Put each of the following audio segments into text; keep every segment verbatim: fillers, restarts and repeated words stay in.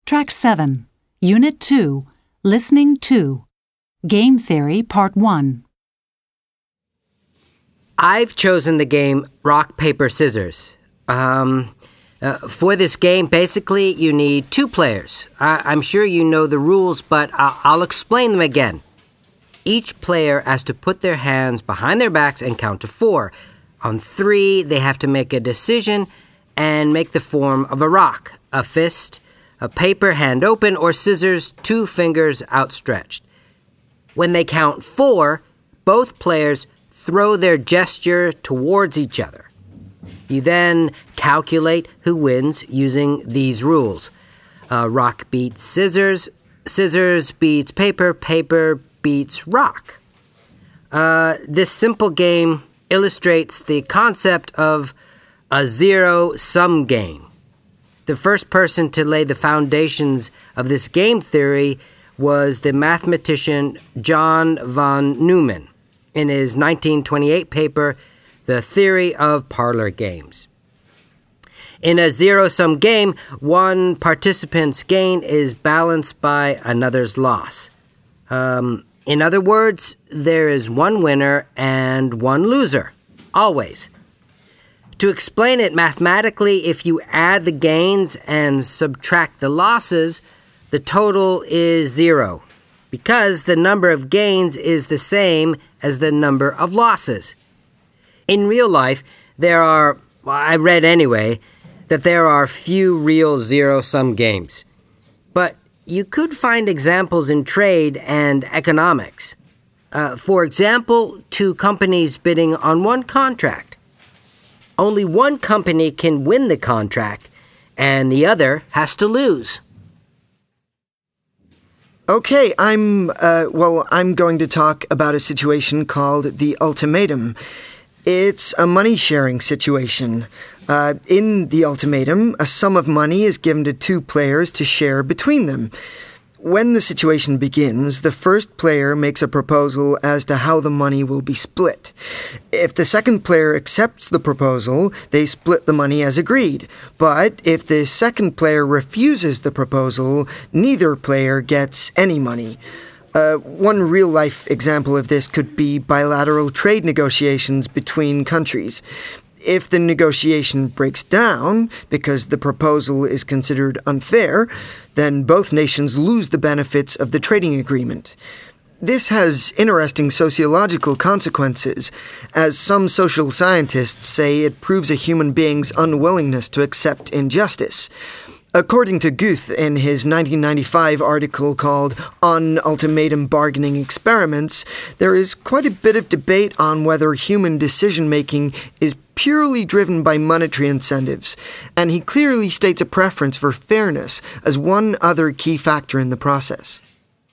Track seven, Unit two, Listening two, Game Theory Part one. I've chosen the game Rock, Paper, Scissors. Um, uh, for this game, basically, you need two players. I- I'm sure you know the rules, but I- I'll explain them again. Each player has to put their hands behind their backs and count to four. On three, they have to make a decision and make the form of a rock, a fist, a paper hand open, or scissors, two fingers outstretched. When they count four, both players throw their gesture towards each other. You then calculate who wins using these rules. Uh, rock beats scissors, scissors beats paper, paper beats rock. Uh, this simple game illustrates the concept of a zero-sum game. The first person to lay the foundations of this game theory was the mathematician John von Neumann in his nineteen twenty-eight paper, The Theory of Parlor Games. In a zero-sum game, one participant's gain is balanced by another's loss. Um, in other words, there is one winner and one loser, always. To explain it mathematically, if you add the gains and subtract the losses, the total is zero, because the number of gains is the same as the number of losses. In real life, there are, well, I read anyway, that there are few real zero-sum games. But you could find examples in trade and economics. Uh, for example, two companies bidding on one contract. Only one company can win the contract, and the other has to lose. Okay, I'm, uh, well, I'm going to talk about a situation called the ultimatum. It's a money-sharing situation. Uh, in the ultimatum, a sum of money is given to two players to share between them. When the situation begins, the first player makes a proposal as to how the money will be split. If the second player accepts the proposal, they split the money as agreed. But if the second player refuses the proposal, neither player gets any money. Uh, one real-life example of this could be bilateral trade negotiations between countries. If the negotiation breaks down because the proposal is considered unfair, then both nations lose the benefits of the trading agreement. This has interesting sociological consequences, as some social scientists say it proves a human being's unwillingness to accept injustice. According to Guth in his nineteen ninety-five article called On Ultimatum Bargaining Experiments, there is quite a bit of debate on whether human decision-making is purely driven by monetary incentives, and he clearly states a preference for fairness as one other key factor in the process.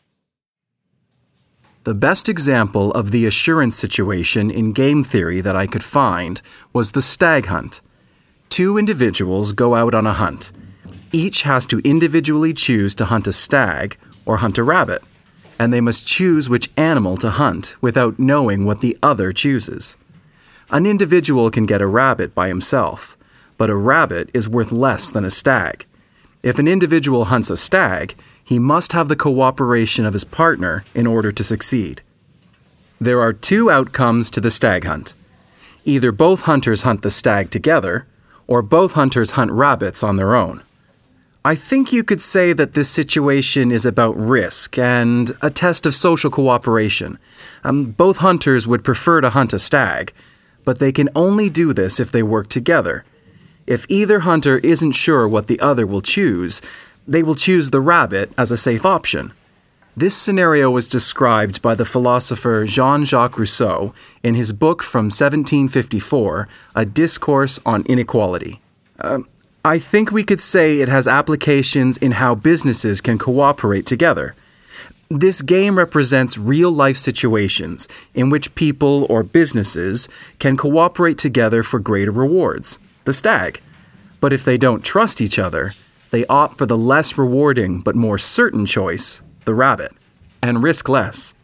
The best example of the assurance situation in game theory that I could find was the stag hunt. Two individuals go out on a hunt. Each has to individually choose to hunt a stag or hunt a rabbit, and they must choose which animal to hunt without knowing what the other chooses. An individual can get a rabbit by himself, but a rabbit is worth less than a stag. If an individual hunts a stag, he must have the cooperation of his partner in order to succeed. There are two outcomes to the stag hunt. Either both hunters hunt the stag together, or both hunters hunt rabbits on their own. I think you could say that this situation is about risk and a test of social cooperation. Um, both hunters would prefer to hunt a stag, but they can only do this if they work together. If either hunter isn't sure what the other will choose, they will choose the rabbit as a safe option. This scenario was described by the philosopher Jean-Jacques Rousseau in his book from seventeen fifty-four, A Discourse on Inequality. Uh, I think we could say it has applications in how businesses can cooperate together. This game represents real-life situations in which people or businesses can cooperate together for greater rewards, the stag. But if they don't trust each other, they opt for the less rewarding but more certain choice, the rabbit, and risk less.